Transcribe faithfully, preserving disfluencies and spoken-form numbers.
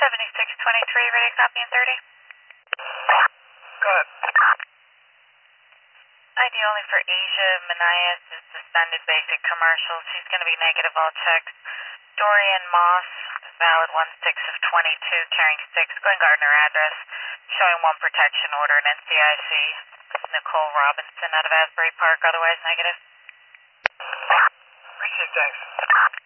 seventy-six twenty-three, ready to copy in thirty. Go ahead. I D only for Asia. Manias is suspended basic commercial. She's going to be negative all checks. Dorian Moss, valid one six of twenty-two, carrying six. Glenn Gardner address, showing one protection order in N C I C. Nicole Robinson out of Asbury Park, otherwise negative. Received, thanks.